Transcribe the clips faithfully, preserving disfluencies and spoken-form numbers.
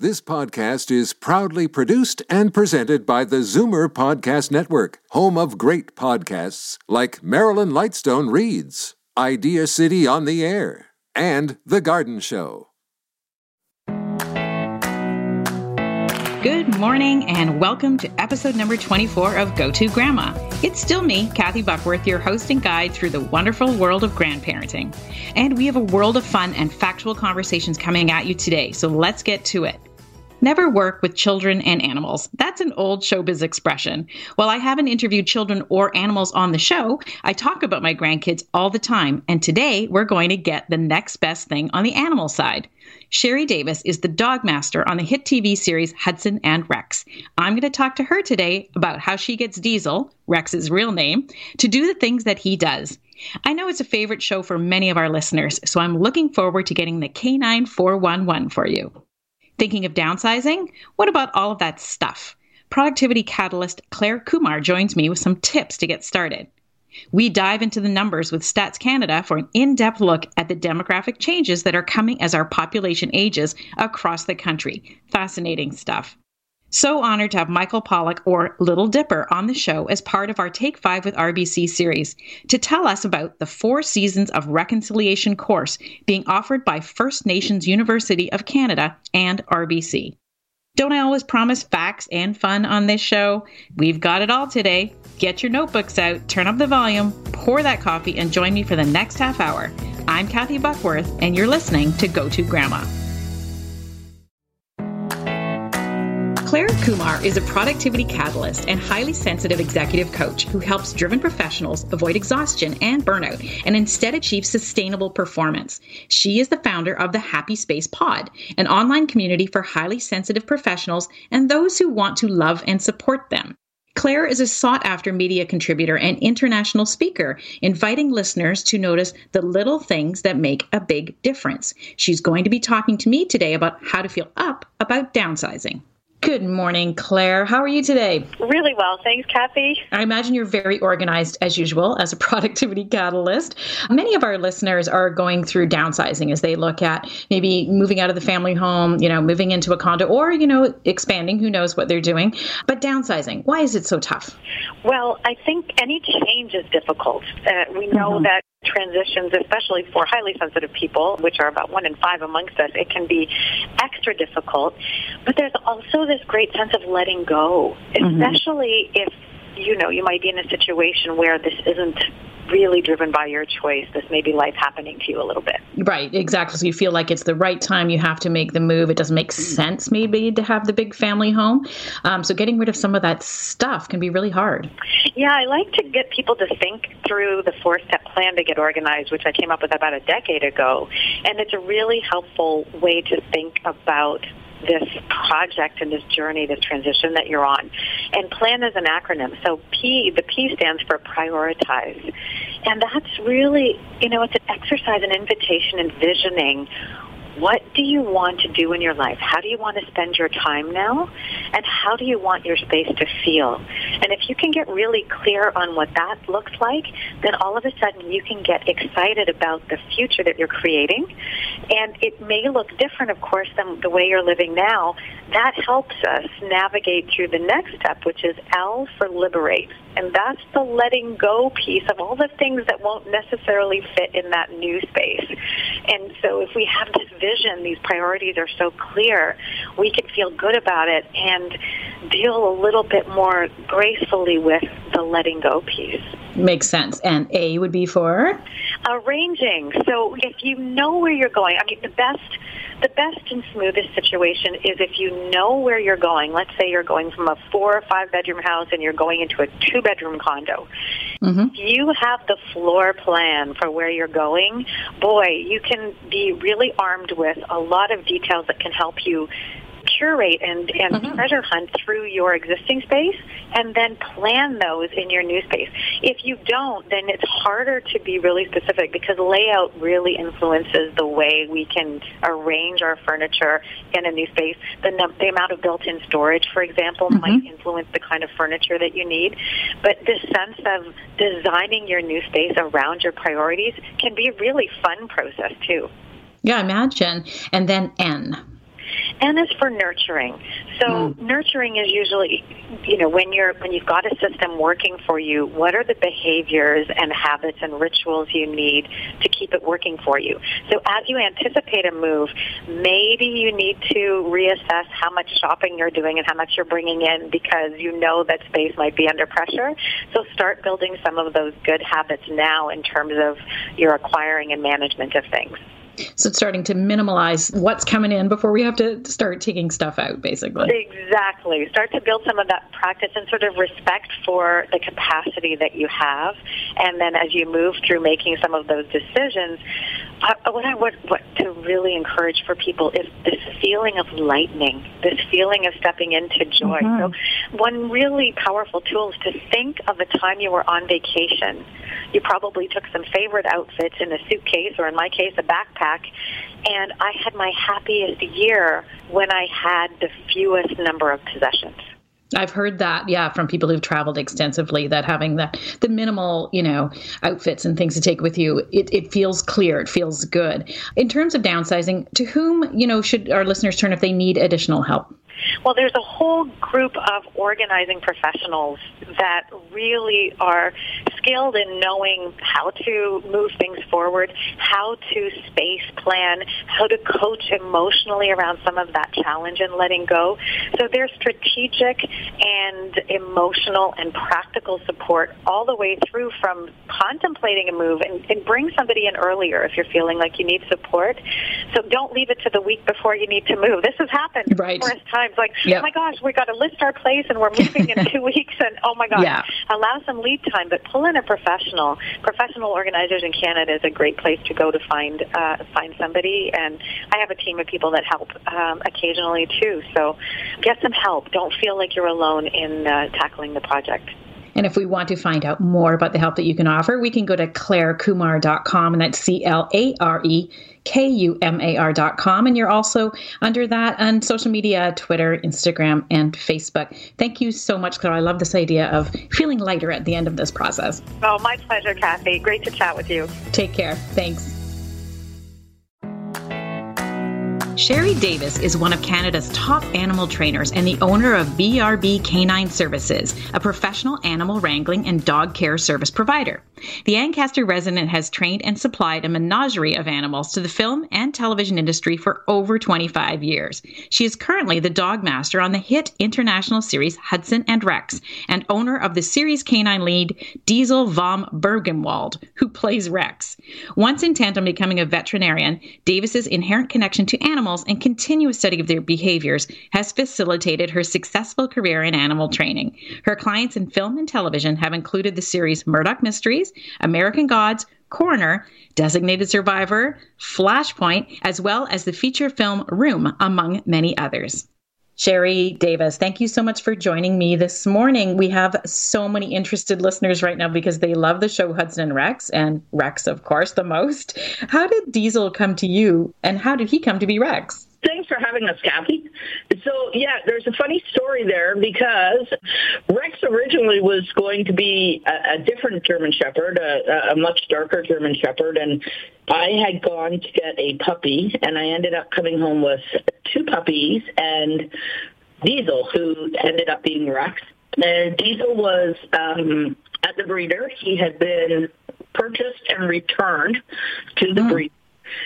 This podcast is proudly produced and presented by the Zoomer Podcast Network, home of great podcasts like Marilyn Lightstone Reads, Idea City on the Air, and The Garden Show. Good morning and welcome to episode number twenty-four of Go To Grandma. It's still me, Kathy Buckworth, your host and guide through the wonderful world of grandparenting. And we have a world of fun and factual conversations coming at you today, so let's get to it. Never work with children and animals. That's an old showbiz expression. While I haven't interviewed children or animals on the show, I talk about my grandkids all the time, and today we're going to get the next best thing on the animal side. Sherry Davis is the dog master on the hit T V series Hudson and Rex. I'm going to talk to her today about how she gets Diesel, Rex's real name, to do the things that he does. I know it's a favorite show for many of our listeners, so I'm looking forward to getting the K nine four one one for you. Thinking of downsizing? What about all of that stuff? Productivity catalyst Claire Kumar joins me with some tips to get started. We dive into the numbers with Stats Canada for an in-depth look at the demographic changes that are coming as our population ages across the country. Fascinating stuff. So honored to have Michael Pollock, or Little Dipper, on the show as part of our Take Five with R B C series to tell us about the Four Seasons of Reconciliation course being offered by First Nations University of Canada and R B C. Don't I always promise facts and fun on this show? We've got it all today. Get your notebooks out, turn up the volume, pour that coffee, and join me for the next half hour. I'm Kathy Buckworth, and you're listening to Go To Grandma. Claire Kumar is a productivity catalyst and highly sensitive executive coach who helps driven professionals avoid exhaustion and burnout and instead achieve sustainable performance. She is the founder of the Happy Space Pod, an online community for highly sensitive professionals and those who want to love and support them. Claire is a sought-after media contributor and international speaker, inviting listeners to notice the little things that make a big difference. She's going to be talking to me today about how to feel up about downsizing. Good morning, Claire. How are you today? Really well. Thanks, Kathy. I imagine you're very organized as usual as a productivity catalyst. Many of our listeners are going through downsizing as they look at maybe moving out of the family home, you know, moving into a condo or, you know, expanding. Who knows what they're doing? But downsizing, why is it so tough? Well, I think any change is difficult. Uh, we know mm-hmm. that transitions, especially for highly sensitive people, which are about one in five amongst us, it can be extra difficult. But there's also this great sense of letting go, especially mm-hmm. if, you know, you might be in a situation where this isn't really driven by your choice. This may be life happening to you a little bit. Right, exactly. So you feel like it's the right time. You have to make the move. It doesn't make sense maybe to have the big family home. Um, so getting rid of some of that stuff can be really hard. Yeah, I like to get people to think through the four-step plan to get organized, which I came up with about a decade ago. And it's a really helpful way to think about this project and this journey, this transition that you're on. And PLAN is an acronym. So P, the P stands for prioritize. And that's really, you know, it's an exercise, an invitation, envisioning what do you want to do in your life? How do you want to spend your time now? And how do you want your space to feel? And if you can get really clear on what that looks like, then all of a sudden you can get excited about the future that you're creating. And it may look different, of course, than the way you're living now. That helps us navigate through the next step, which is L for liberate. And that's the letting go piece of all the things that won't necessarily fit in that new space. And so if we have this vision, these priorities are so clear, we can feel good about it and deal a little bit more gracefully with the letting go piece. Makes sense. And A would be for? Arranging. So if you know where you're going, I mean, the best the best and smoothest situation is if you know where you're going. Let's say you're going from a four or five bedroom house and you're going into a two bedroom condo. Mm-hmm. If you have the floor plan for where you're going, boy, you can be really armed with a lot of details that can help you curate and, and mm-hmm. treasure hunt through your existing space and then plan those in your new space. If you don't, then it's harder to be really specific because layout really influences the way we can arrange our furniture in a new space. The, num- the amount of built-in storage, for example, mm-hmm. might influence the kind of furniture that you need. But this sense of designing your new space around your priorities can be a really fun process, too. Yeah, imagine. And then N. N is for nurturing. So mm. nurturing is usually, you know, when you're when you've got a system working for you, what are the behaviors and habits and rituals you need to keep it working for you? So as you anticipate a move, maybe you need to reassess how much shopping you're doing and how much you're bringing in because you know that space might be under pressure. So start building some of those good habits now in terms of your acquiring and management of things. So it's starting to minimalize what's coming in before we have to start taking stuff out, basically. Exactly. Start to build some of that practice and sort of respect for the capacity that you have. And then as you move through making some of those decisions, uh, what I would what to really encourage for people is this feeling of lightening, this feeling of stepping into joy. Mm-hmm. So one really powerful tool is to think of a time you were on vacation. You probably took some favorite outfits in a suitcase, or in my case, a backpack, and I had my happiest year when I had the fewest number of possessions. I've heard that, yeah, from people who've traveled extensively, that having the, the minimal, you know, outfits and things to take with you, it, it feels clear, it feels good. In terms of downsizing, to whom, you know, should our listeners turn if they need additional help? Well, there's a whole group of organizing professionals that really are skilled in knowing how to move things forward, how to space plan, how to coach emotionally around some of that challenge and letting go. So there's strategic and emotional and practical support all the way through from contemplating a move, and, and bring somebody in earlier if you're feeling like you need support. So don't leave it to the week before you need to move. This has happened right. numerous times. Like, yep. oh my gosh, we got to list our place and we're moving in two weeks, and oh my gosh, yeah. allow some lead time, but pull in a professional. Professional organizers in Canada is a great place to go to find uh, find somebody, and I have a team of people that help um, occasionally too. So get some help. Don't feel like you're alone in uh, tackling the project. And if we want to find out more about the help that you can offer, we can go to claire kumar dot com, and that's C L A R E K U M A R dot com. And you're also under that on social media, Twitter, Instagram, and Facebook. Thank you so much, Claire. I love this idea of feeling lighter at the end of this process. Oh, my pleasure, Kathy. Great to chat with you. Take care. Thanks. Sherry Davis is one of Canada's top animal trainers and the owner of B R B Canine Services, a professional animal wrangling and dog care service provider. The Ancaster resident has trained and supplied a menagerie of animals to the film and television industry for over twenty-five years. She is currently the dog master on the hit international series Hudson and Rex, and owner of the series canine lead Diesel vom Bergenwald, who plays Rex. Once intent on becoming a veterinarian, Davis's inherent connection to animals and continuous study of their behaviors has facilitated her successful career in animal training. Her clients in film and television have included the series Murdoch Mysteries, American Gods, Coroner, Designated Survivor, Flashpoint, as well as the feature film Room, among many others. Sherry Davis, thank you so much for joining me this morning. We have so many interested listeners right now because they love the show Hudson and Rex, and Rex, of course, the most. How did Diesel come to you, and how did he come to be Rex? Thanks for having us, Kathy. So, yeah, there's a funny story there because Rex originally was going to be a, a different German Shepherd, a, a much darker German Shepherd, and I had gone to get a puppy, and I ended up coming home with two puppies and Diesel, who ended up being Rex. And Diesel was um, at the breeder. He had been purchased and returned to the mm. breeder.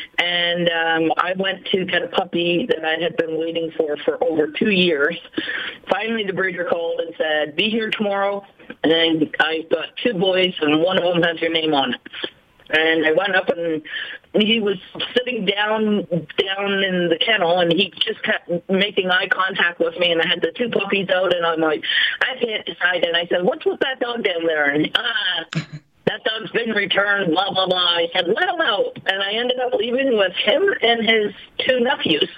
And um, I went to get a puppy that I had been waiting for for over two years. Finally, the breeder called and said, be here tomorrow. And then I got two boys, and one of them has your name on it. And I went up, and he was sitting down down in the kennel, and he just kept making eye contact with me, and I had the two puppies out, and I'm like, I can't decide. And I said, what's with that dog down there? And ah, that dog's been returned, blah, blah, blah. I said, let him out. And I ended up leaving with him and his two nephews.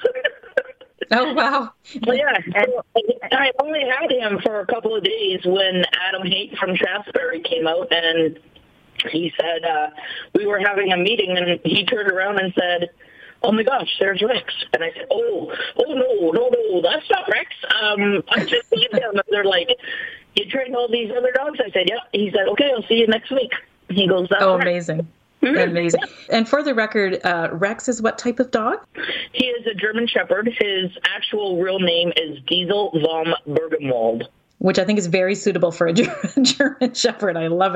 Oh, wow. Well, yeah, and I only had him for a couple of days when Adam Haight from Shaftesbury came out, and he said, uh, we were having a meeting, and he turned around and said, oh, my gosh, there's Rex. And I said, oh, oh, no, no, no, that's not Rex. Um, I just need him. And they're like, you trained all these other dogs? I said, yeah. He said, okay, I'll see you next week. He goes, that's oh, Rex. Amazing. Amazing. And for the record, uh, Rex is what type of dog? He is a German Shepherd. His actual real name is Diesel vom Bergenwald, which I think is very suitable for a German Shepherd. I love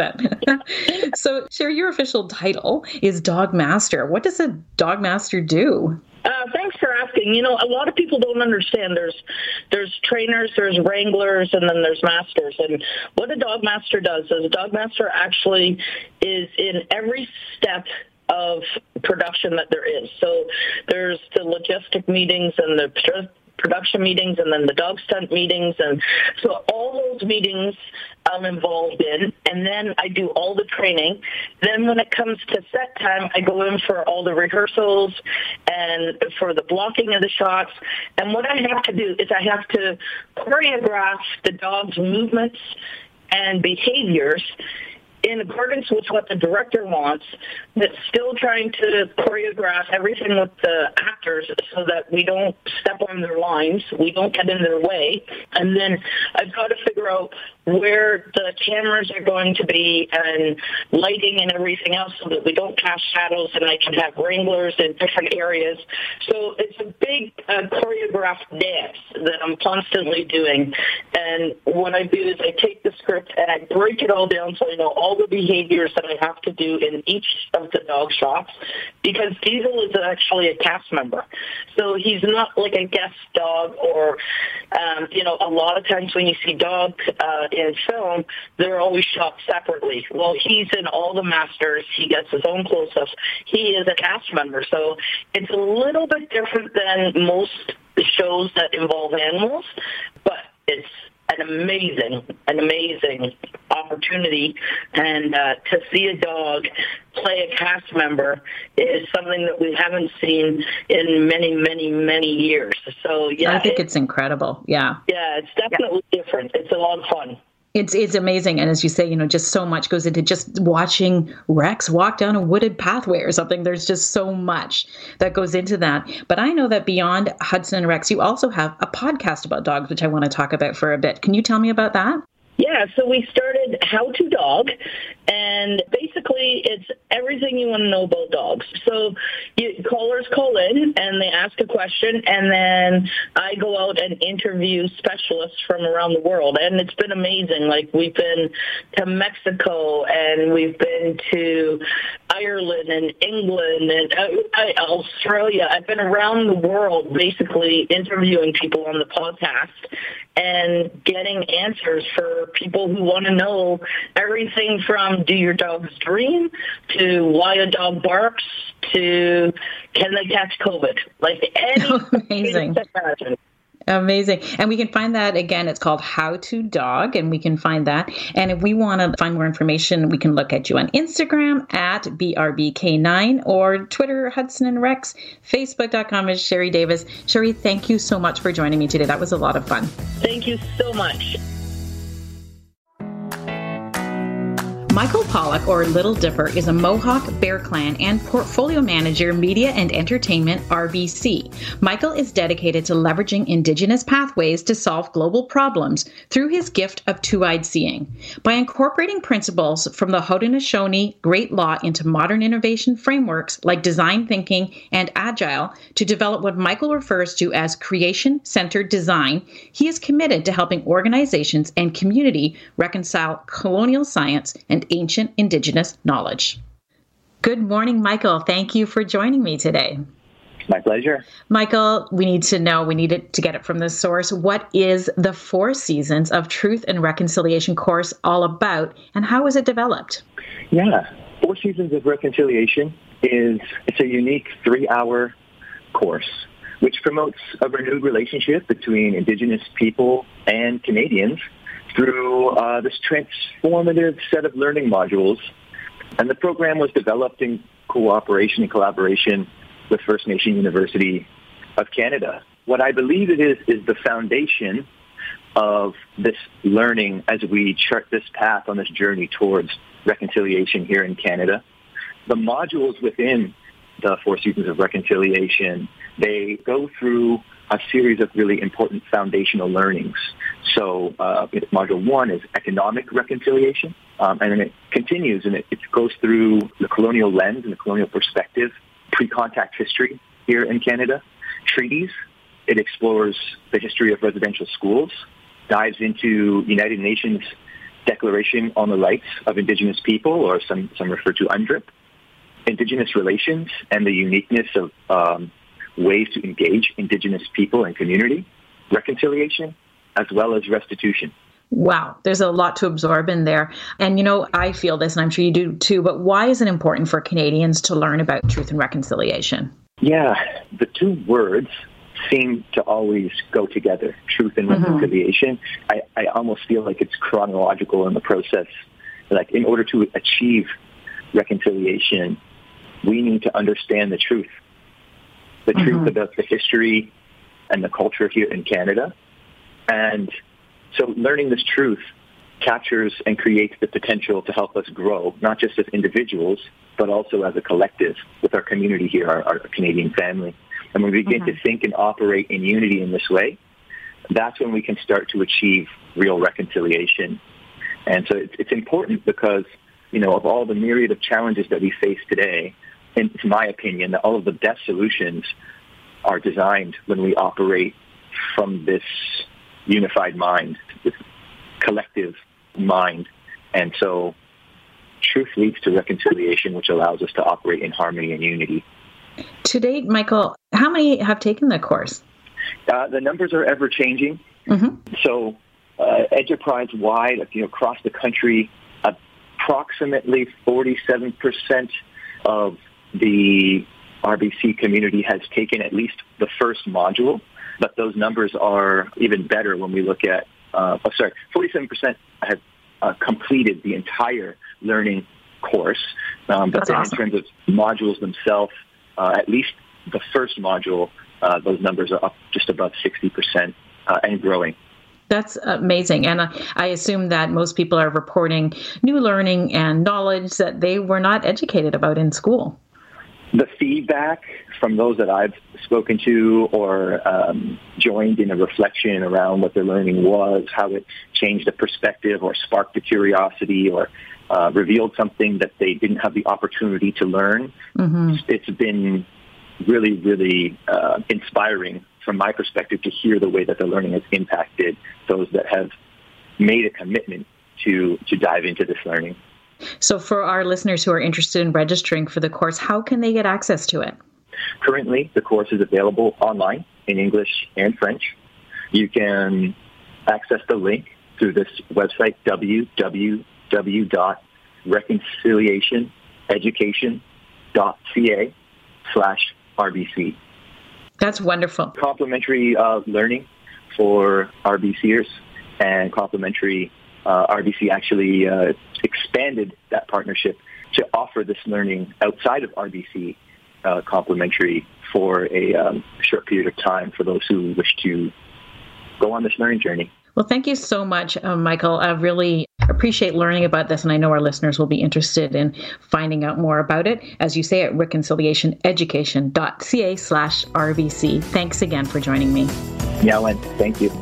it. So, Sherry, your official title is Dog Master. What does a Dog Master do? Uh, thanks for asking. You know, a lot of people don't understand. There's there's trainers, there's wranglers, and then there's masters. And what a Dog Master does is a Dog Master actually is in every step of production that there is. So there's the logistic meetings and the production meetings, and then the dog stunt meetings, and so all those meetings I'm involved in, and then I do all the training. Then when it comes to set time, I go in for all the rehearsals and for the blocking of the shots, and what I have to do is I have to choreograph the dog's movements and behaviors in accordance with what the director wants, but still trying to choreograph everything with the actors so that we don't step on their lines, we don't get in their way. And then I've got to figure out where the cameras are going to be and lighting and everything else so that we don't cast shadows, and I can have wranglers in different areas. So it's a big uh, choreographed dance that I'm constantly doing. And what I do is I take the script and I break it all down so I know all the behaviors that I have to do in each of the dog shots, because Diesel is actually a cast member. So he's not like a guest dog or, um, you know, a lot of times when you see dogs uh, in film, they're always shot separately. Well, he's in all the masters. He gets his own close-ups. He is a cast member. So it's a little bit different than most shows that involve animals, but it's an amazing, an amazing opportunity. And uh, to see a dog play a cast member is something that we haven't seen in many, many, many years. So, yeah. I think it, it's incredible. Yeah. Yeah, it's definitely yeah. different. It's a lot of fun. It's it's amazing. And as you say, you know, just so much goes into just watching Rex walk down a wooded pathway or something. There's just so much that goes into that. But I know that beyond Hudson and Rex, you also have a podcast about dogs, which I want to talk about for a bit. Can you tell me about that? Yeah, so we started How to Dog, and basically it's everything you want to know about dogs. So you, callers call in, and they ask a question, and then I go out and interview specialists from around the world, and it's been amazing. Like, we've been to Mexico, and we've been to Ireland and England and uh, Australia. I've been around the world basically interviewing people on the podcast and getting answers for people who want to know everything from do your dogs dream to why a dog barks to can they catch COVID? Like any amazing. Amazing. And we can find that, again, it's called How to Dog, and we can find that. And if we want to find more information, we can look at you on Instagram at B R B K nine or Twitter, Hudson and Rex, Facebook dot com is Sherry Davis. Sherry, thank you so much for joining me today. That was a lot of fun. Thank you so much. Michael Pollock, or Little Dipper, is a Mohawk, Bear Clan, and Portfolio Manager, Media and Entertainment, R B C. Michael is dedicated to leveraging Indigenous pathways to solve global problems through his gift of two-eyed seeing. By incorporating principles from the Haudenosaunee Great Law into modern innovation frameworks like design thinking and agile to develop what Michael refers to as creation-centered design, he is committed to helping organizations and community reconcile colonial science and ancient Indigenous knowledge. Good morning, Michael. Thank you for joining me today. My pleasure. Michael, we need to know, we need it to get it from the source. What is the Four Seasons of Truth and Reconciliation course all about, and how was it developed? Yeah, Four Seasons of Reconciliation is it's a unique three-hour course which promotes a renewed relationship between Indigenous people and Canadians through uh, this transformative set of learning modules. And the program was developed in cooperation and collaboration with First Nation University of Canada. What I believe it is, is the foundation of this learning as we chart this path on this journey towards reconciliation here in Canada. The modules within the Four Seasons of Reconciliation, they go through a series of really important foundational learnings, So uh, module one is economic reconciliation, um, and then it continues, and it, it goes through the colonial lens and the colonial perspective, pre-contact history here in Canada, treaties. It explores the history of residential schools, dives into United Nations Declaration on the Rights of Indigenous People, or some, some refer to UNDRIP, Indigenous relations and the uniqueness of um, ways to engage Indigenous people and community, reconciliation, as well as restitution. Wow, there's a lot to absorb in there. And, you know, I feel this, and I'm sure you do too, but why is it important for Canadians to learn about truth and reconciliation? Yeah, the two words seem to always go together, truth and reconciliation. Mm-hmm. I, I almost feel like it's chronological in the process. Like, in order to achieve reconciliation, we need to understand the truth, the mm-hmm. truth about the history and the culture here in Canada. And so learning this truth captures and creates the potential to help us grow, not just as individuals, but also as a collective with our community here, our, our Canadian family. And when we begin mm-hmm. to think and operate in unity in this way, that's when we can start to achieve real reconciliation. And so it's, it's important because, you know, of all the myriad of challenges that we face today, in my opinion, that all of the best solutions are designed when we operate from this unified mind, this collective mind. And so truth leads to reconciliation, which allows us to operate in harmony and unity. To date, Michael, how many have taken the course? Uh, the numbers are ever changing. Mm-hmm. So uh, enterprise-wide, you know, across the country, approximately forty-seven percent of the R B C community has taken at least the first module. But those numbers are even better when we look at, uh, oh, sorry, forty-seven percent have uh, completed the entire learning course. Um, but That's then awesome. In terms of modules themselves, uh, at least the first module, uh, those numbers are up just above sixty percent uh, and growing. That's amazing. And I assume that most people are reporting new learning and knowledge that they were not educated about in school. The feedback from those that I've spoken to or um, joined in a reflection around what their learning was, how it changed a perspective or sparked a curiosity or uh, revealed something that they didn't have the opportunity to learn, mm-hmm. it's been really, really uh, inspiring from my perspective to hear the way that the learning has impacted those that have made a commitment to, to dive into this learning. So for our listeners who are interested in registering for the course, how can they get access to it? Currently, the course is available online in English and French. You can access the link through this website, w w w dot reconciliation education dot c a slash R B C. That's wonderful. Complimentary uh, learning for RBCers and complimentary uh, R B C actually uh, expanded that partnership to offer this learning outside of R B C uh, complimentary for a um, short period of time for those who wish to go on this learning journey. Well, thank you so much, uh, Michael. I really appreciate learning about this, and I know our listeners will be interested in finding out more about it, as you say, at reconciliation education dot c a slash R B C. Thanks again for joining me. Yeah, Lynn, thank you.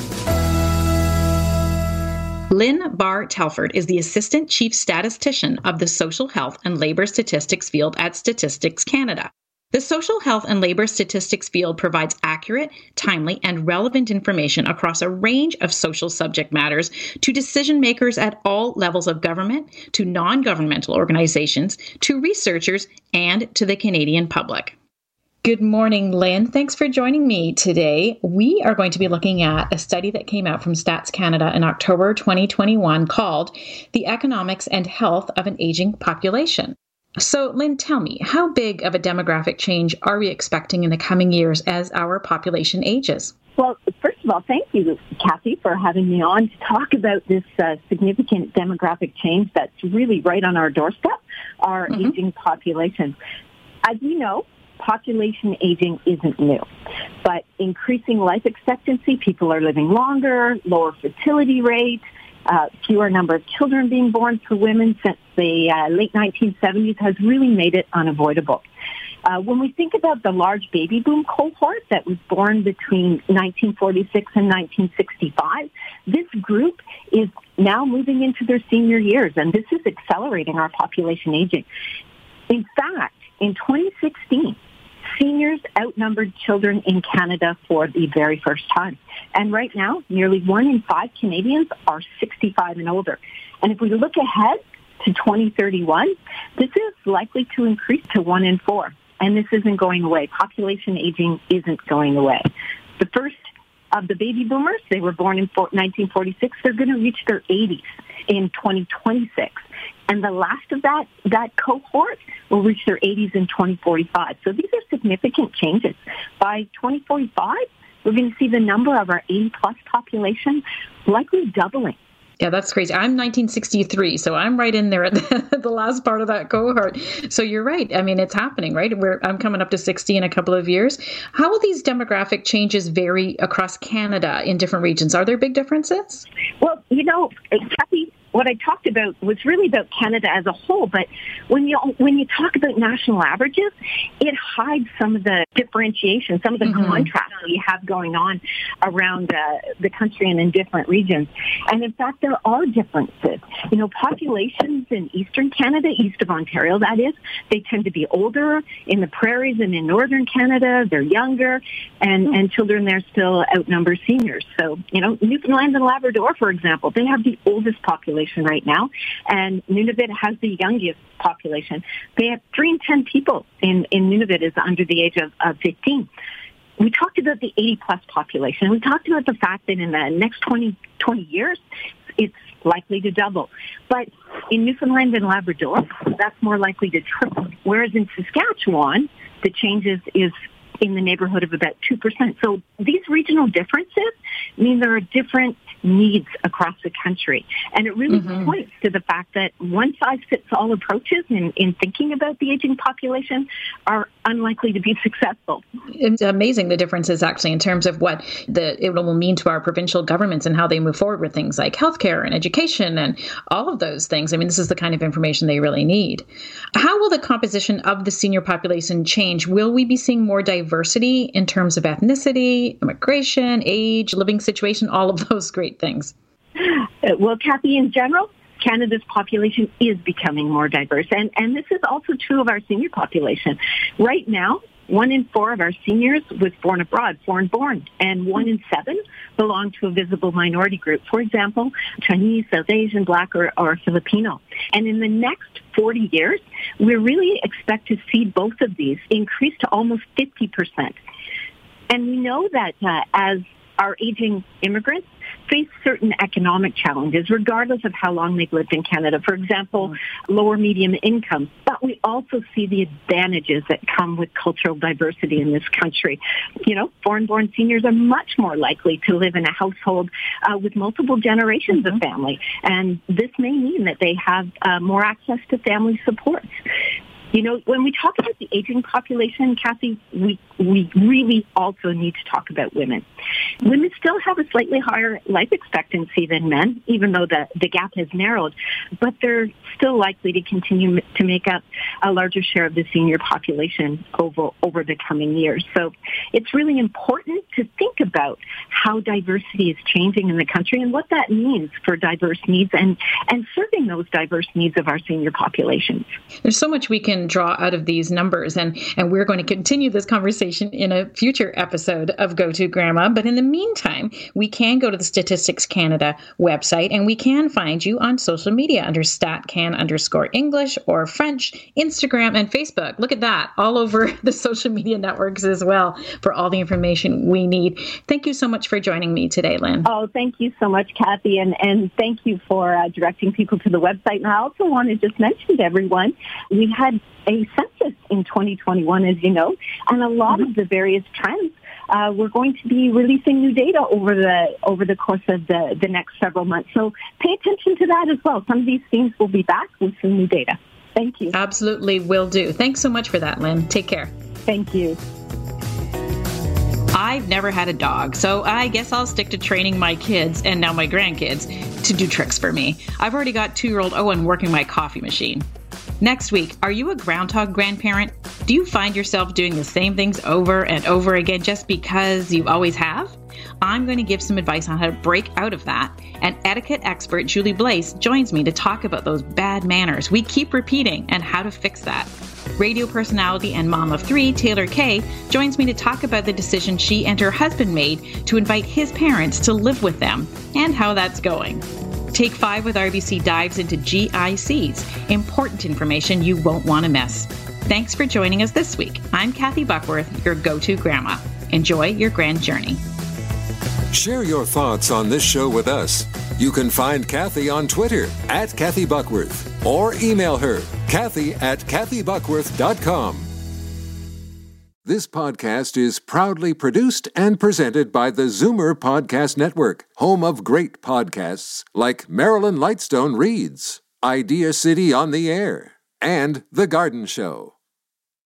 Lynn Barr-Telford is the Assistant Chief Statistician of the Social Health and Labour Statistics field at Statistics Canada. The social health and labor statistics field provides accurate, timely, and relevant information across a range of social subject matters to decision makers at all levels of government, to non-governmental organizations, to researchers, and to the Canadian public. Good morning, Lynn. Thanks for joining me today. We are going to be looking at a study that came out from Stats Canada in October twenty twenty-one called The Economics and Health of an Aging Population. So, Lynn, tell me, how big of a demographic change are we expecting in the coming years as our population ages? Well, first of all, thank you, Kathy, for having me on to talk about this uh, significant demographic change that's really right on our doorstep, our mm-hmm. aging population. As you know, population aging isn't new, but increasing life expectancy, people are living longer, lower fertility rate, Uh, fewer number of children being born for women since the uh, late nineteen seventies has really made it unavoidable. Uh, when we think about the large baby boom cohort that was born between nineteen forty-six and nineteen sixty-five, this group is now moving into their senior years, and this is accelerating our population aging. In fact, in twenty sixteen, seniors outnumbered children in Canada for the very first time. And right now, nearly one in five Canadians are sixty-five and older. And if we look ahead to twenty thirty-one, this is likely to increase to one in four. And this isn't going away. Population aging isn't going away. The first of the baby boomers, they were born in nineteen forty-six, they're going to reach their eighties in twenty twenty-six. And the last of that, that cohort will reach their eighties in twenty forty-five. So these are significant changes. By twenty forty-five, we're going to see the number of our eighty-plus population likely doubling. Yeah, that's crazy. I'm nineteen sixty-three, so I'm right in there at the, the last part of that cohort. So you're right. I mean, it's happening, right? We're, I'm coming up to sixty in a couple of years. How will these demographic changes vary across Canada in different regions? Are there big differences? Well, you know, Kathy, what I talked about was really about Canada as a whole, but when you when you talk about national averages, it hides some of the differentiation, some of the mm-hmm. contrast that you have going on around uh, the country and in different regions. And in fact, there are differences. You know, populations in eastern Canada, east of Ontario, that is, they tend to be older. In the prairies and in northern Canada, they're younger, and, mm-hmm. and children there still outnumber seniors. So, you know, Newfoundland and Labrador, for example, they have the oldest population right now, and Nunavut has the youngest population. They have three in ten people in, in Nunavut is under the age of, of fifteen. We talked about the eighty-plus population. We talked about the fact that in the next twenty, twenty years, it's likely to double. But in Newfoundland and Labrador, that's more likely to triple. Whereas in Saskatchewan, the changes is in the neighborhood of about two percent. So these regional differences mean there are different needs across the country. And it really mm-hmm. points to the fact that one-size-fits-all approaches in, in thinking about the aging population are unlikely to be successful. It's amazing the differences actually in terms of what the it will mean to our provincial governments and how they move forward with things like healthcare and education and all of those things. I mean, this is the kind of information they really need. How will the composition of the senior population change? Will we be seeing more diversity in terms of ethnicity, immigration, age, living situation, all of those great things? Well, Kathy, in general, Canada's population is becoming more diverse. And, and this is also true of our senior population. Right now, one in four of our seniors was born abroad, foreign born, and one in seven belong to a visible minority group. For example, Chinese, South Asian, Black, or, or Filipino. And in the next forty years, we really expect to see both of these increase to almost fifty percent. And we know that uh, as our aging immigrants face certain economic challenges, regardless of how long they've lived in Canada. For example, lower medium income. But we also see the advantages that come with cultural diversity in this country. You know, foreign-born seniors are much more likely to live in a household uh, with multiple generations mm-hmm. of family. And this may mean that they have uh, more access to family supports. You know, when we talk about the aging population, Kathy, we we really also need to talk about women. Women still have a slightly higher life expectancy than men, even though the, the gap has narrowed, but they're still likely to continue to make up a larger share of the senior population over, over the coming years. So it's really important to think about how diversity is changing in the country and what that means for diverse needs and, and serving those diverse needs of our senior populations. There's so much we can draw out of these numbers, and, and we're going to continue this conversation in a future episode of Go To Grandma. But in the meantime, we can go to the Statistics Canada website, and we can find you on social media under StatCan underscore English or French, Instagram, and Facebook. Look at that, all over the social media networks as well for all the information we need. Thank you so much for joining me today, Lynn. Oh, thank you so much, Kathy, and, and thank you for uh, directing people to the website. And I also want to just mention to everyone, we had a census in twenty twenty-one, as you know, and a lot mm-hmm. of the various trends, uh, we're going to be releasing new data over the over the course of the, the next several months. So pay attention to that as well. Some of these themes will be back with some new data. Thank you. Absolutely will do. Thanks so much for that, Lynn. Take care. Thank you. I've never had a dog, so I guess I'll stick to training my kids and now my grandkids to do tricks for me. I've already got two-year-old Owen working my coffee machine. Next week, are you a groundhog grandparent? Do you find yourself doing the same things over and over again just because you always have? I'm going to give some advice on how to break out of that, and etiquette expert Julie Blaise joins me to talk about those bad manners we keep repeating and how to fix that. Radio personality and mom of three, Taylor Kay, joins me to talk about the decision she and her husband made to invite his parents to live with them and how that's going. Take five with R B C dives into G I Cs, important information you won't want to miss. Thanks for joining us this week. I'm Kathy Buckworth, your go-to grandma. Enjoy your grand journey. Share your thoughts on this show with us. You can find Kathy on Twitter at Kathy Buckworth or email her, Kathy at Kathy Buckworth dot com. This podcast is proudly produced and presented by the Zoomer Podcast Network, home of great podcasts like Marilyn Lightstone Reads, Idea City on the Air, and The Garden Show.